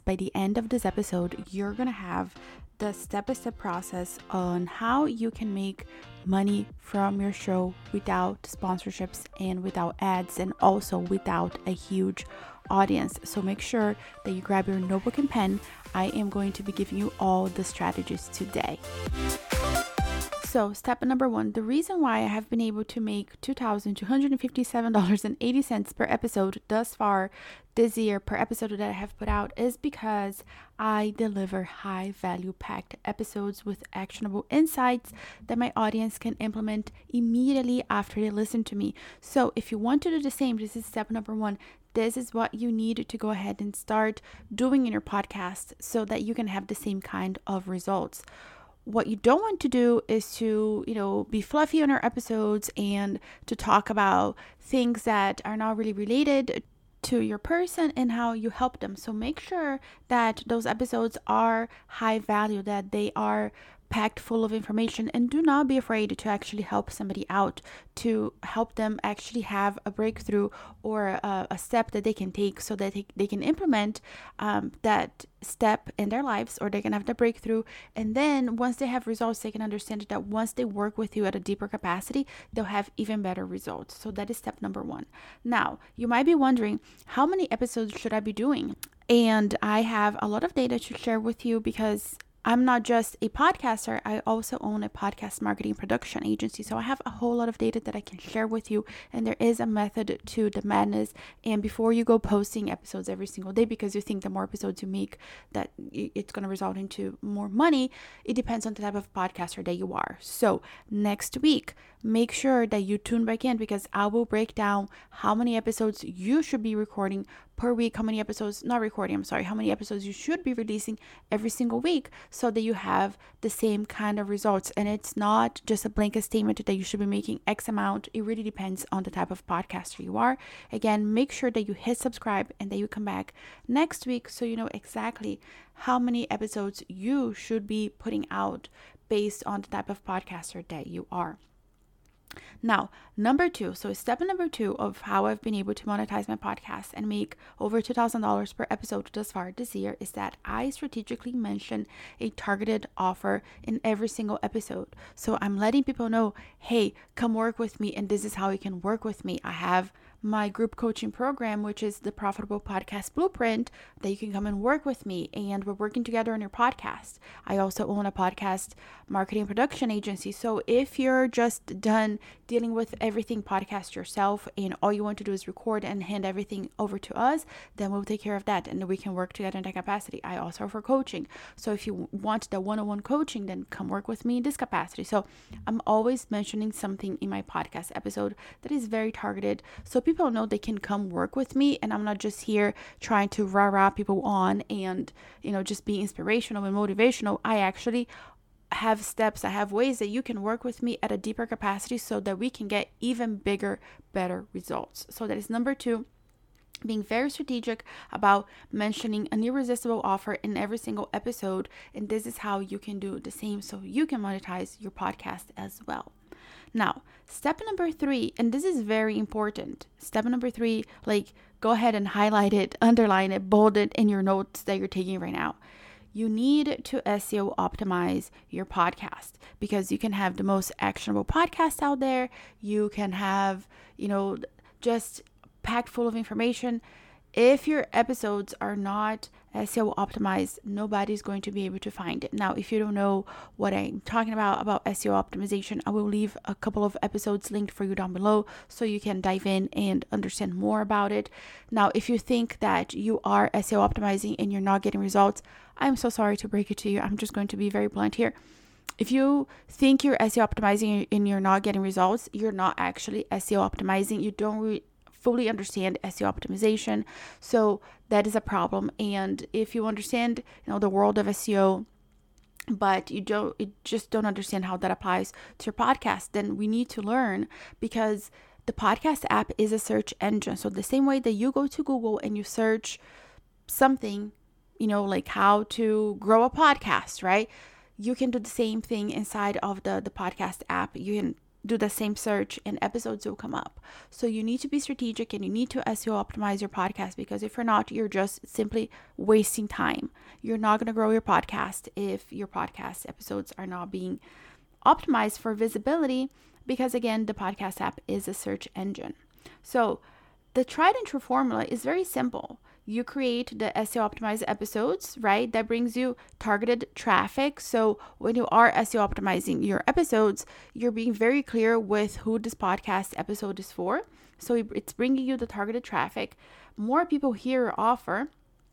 By the end of this episode, you're going to have the step-by-step process on how you can make money from your show without sponsorships and without ads, and also without a huge audience. So make sure that you grab your notebook and pen. I am going to be giving you all the strategies today. So step number 1, the reason why I have been able to make $2,257.80 per episode thus far this year per episode that I have put out is because I deliver high value packed episodes with actionable insights that my audience can implement immediately after they listen to me. So if you want to do the same, this is step number 1. This is what you need to go ahead and start doing in your podcast so that you can have the same kind of results. What you don't want to do is to, be fluffy on our episodes and to talk about things that are not really related to your person and how you help them. So make sure that those episodes are high value, that they are packed full of information, and do not be afraid to actually help somebody out, to help them actually have a breakthrough or a step that they can take so that they can implement that step in their lives, or they can have the breakthrough. And then once they have results, they can understand that once they work with you at a deeper capacity, they'll have even better results. So that is step number 1. Now, you might be wondering, how many episodes should I be doing? And I have a lot of data to share with you because I'm not just a podcaster, I also own a podcast marketing production agency. So I have a whole lot of data that I can share with you, and there is a method to the madness. And before you go posting episodes every single day because you think the more episodes you make that it's going to result into more money, it depends on the type of podcaster that you are. So next week, make sure that you tune back in because I will break down how many episodes you should be recording per week, how many episodes you should be releasing every single week so that you have the same kind of results. And it's not just a blanket statement that you should be making X amount. It really depends on the type of podcaster you are. Again, make sure that you hit subscribe and that you come back next week so you know exactly how many episodes you should be putting out based on the type of podcaster that you are. Now, number 2, so step number 2 of how I've been able to monetize my podcast and make over $2,000 per episode thus far this year is that I strategically mention a targeted offer in every single episode. So I'm letting people know, hey, come work with me, and this is how you can work with me. I have my group coaching program, which is the Profitable Podcast Blueprint, that you can come and work with me, and we're working together on your podcast. I also own a podcast marketing production agency. So if you're just done dealing with everything podcast yourself and all you want to do is record and hand everything over to us, then we'll take care of that and we can work together in that capacity. I also offer coaching. So if you want the one-on-one coaching, then come work with me in this capacity. So I'm always mentioning something in my podcast episode that is very targeted, so people know they can come work with me, and I'm not just here trying to rah-rah people on and just be inspirational and motivational. I actually have steps, I have ways that you can work with me at a deeper capacity so that we can get even bigger, better results. So that is number 2, being very strategic about mentioning an irresistible offer in every single episode. And this is how you can do the same so you can monetize your podcast as well. Now, step number 3, and this is very important. Step number 3, go ahead and highlight it, underline it, bold it in your notes that you're taking right now. You need to SEO optimize your podcast because you can have the most actionable podcast out there. You can have, just packed full of information. If your episodes are not SEO optimized, nobody's going to be able to find it. Now, if you don't know what I'm talking about SEO optimization, I will leave a couple of episodes linked for you down below so you can dive in and understand more about it. Now, if you think that you are SEO optimizing and you're not getting results, I'm so sorry to break it to you. I'm just going to be very blunt here. If you think you're SEO optimizing and you're not getting results, you're not actually SEO optimizing. You don't fully understand SEO optimization. So that is a problem. And if you understand, the world of SEO, but you just don't understand how that applies to your podcast, then we need to learn, because the podcast app is a search engine. So the same way that you go to Google and you search something, like how to grow a podcast, right? You can do the same thing inside of the podcast app. You can do the same search and episodes will come up. So you need to be strategic and you need to SEO optimize your podcast, because if you're not, you're just simply wasting time. You're not going to grow your podcast if your podcast episodes are not being optimized for visibility, because again, the podcast app is a search engine. So the tried and true formula is very simple. You create the SEO optimized episodes, right? That brings you targeted traffic. So when you are SEO optimizing your episodes, you're being very clear with who this podcast episode is for. So it's bringing you the targeted traffic. More people hear your offer.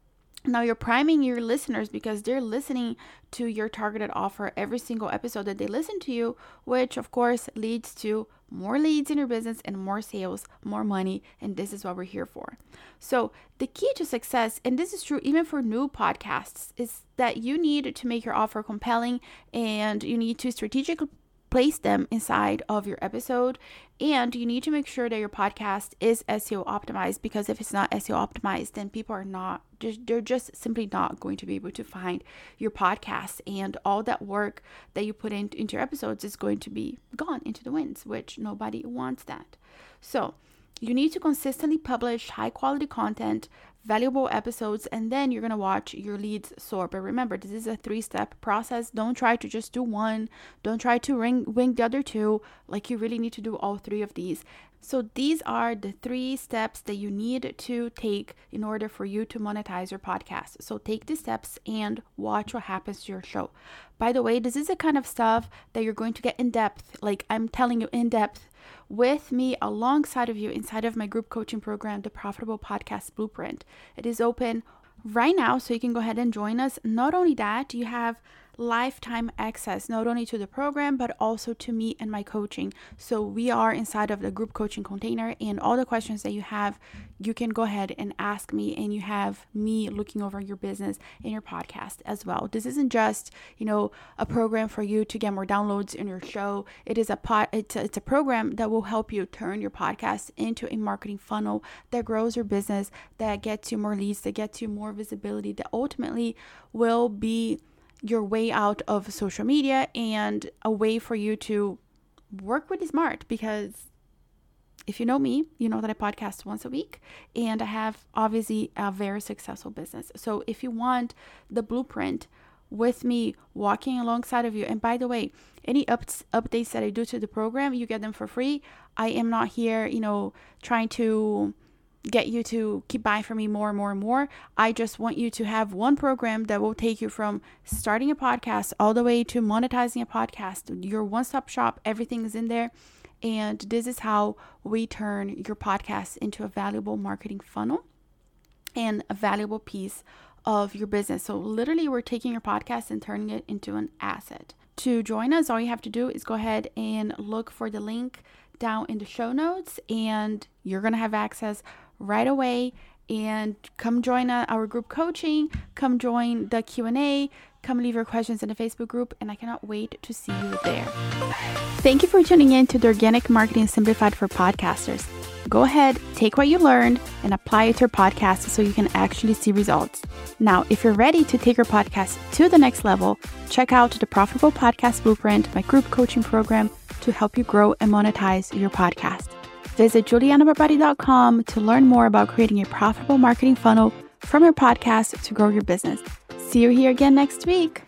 Now you're priming your listeners because they're listening to your targeted offer every single episode that they listen to you, which of course leads to more leads in your business and more sales, more money. And this is what we're here for. So the key to success, and this is true even for new podcasts, is that you need to make your offer compelling and you need to strategically place them inside of your episode, and you need to make sure that your podcast is SEO optimized, because if it's not SEO optimized, then people are not they're just simply not going to be able to find your podcast, and all that work that you put into your episodes is going to be gone into the winds, which nobody wants that. So you need to consistently publish high quality content, valuable episodes, and then you're going to watch your leads soar. But remember, this is a 3-step process. Don't try to just do one. Don't try to wing the other two. Like, you really need to do all 3 of these. So these are the 3 steps that you need to take in order for you to monetize your podcast. So take these steps and watch what happens to your show. By the way, this is the kind of stuff that you're going to get in depth. Like, I'm telling you, in depth with me alongside of you inside of my group coaching program, the Profitable Podcast Blueprint. It is open right now, so you can go ahead and join us. Not only that, you have lifetime access not only to the program but also to me and my coaching. So we are inside of the group coaching container, and all the questions that you have, you can go ahead and ask me, and you have me looking over your business and your podcast as well. This isn't just, a program for you to get more downloads in your show. It is it's a program that will help you turn your podcast into a marketing funnel that grows your business, that gets you more leads, that gets you more visibility, that ultimately will be your way out of social media and a way for you to work really smart. Because if you know me, you know that I podcast once a week, and I have obviously a very successful business. So if you want the blueprint with me walking alongside of you, and by the way, any updates that I do to the program, you get them for free. I am not here, trying to get you to keep buying from me more and more and more. I just want you to have one program that will take you from starting a podcast all the way to monetizing a podcast. Your one-stop shop, everything is in there. And this is how we turn your podcast into a valuable marketing funnel and a valuable piece of your business. So literally, we're taking your podcast and turning it into an asset. To join us, all you have to do is go ahead and look for the link down in the show notes, and you're going to have access right away. And come join our group coaching, come join the Q&A, come leave your questions in the Facebook group, and I cannot wait to see you there. Thank you for tuning in to the Organic Marketing Simplified for Podcasters. Go ahead, take what you learned and apply it to your podcast so you can actually see results. Now, if you're ready to take your podcast to the next level, check out the Profitable Podcast Blueprint, my group coaching program to help you grow and monetize your podcast. Visit julianabarbati.com to learn more about creating a profitable marketing funnel from your podcast to grow your business. See you here again next week.